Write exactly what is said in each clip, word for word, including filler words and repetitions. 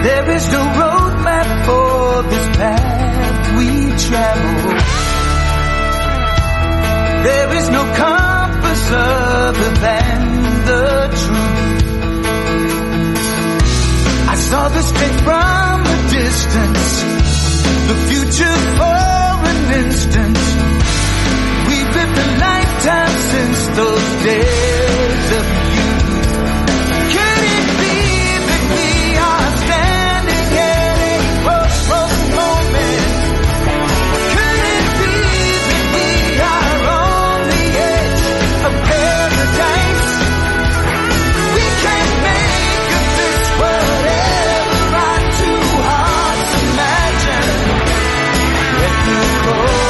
There is no roadmap for this path we travel. There is no compass other than the truth. I saw the state from a distance, the future for an instant. We've lived a lifetime since those days of youth. Could it be that we are standing at a crossroads moment? Could it be that we are on the edge of paradise? We can make of this whatever our two hearts imagine. Let me go.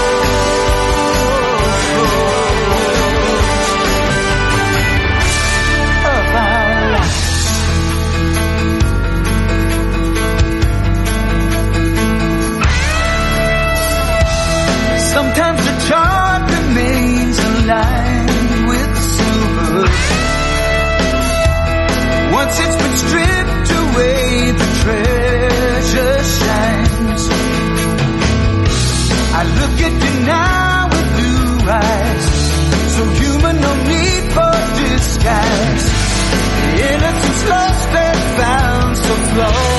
Sometimes the chart remains aligned with silver. Once it's been stripped away, the treasure shines. I look at you now with blue eyes, so human, no need for disguise. The innocence lost and found so flawed.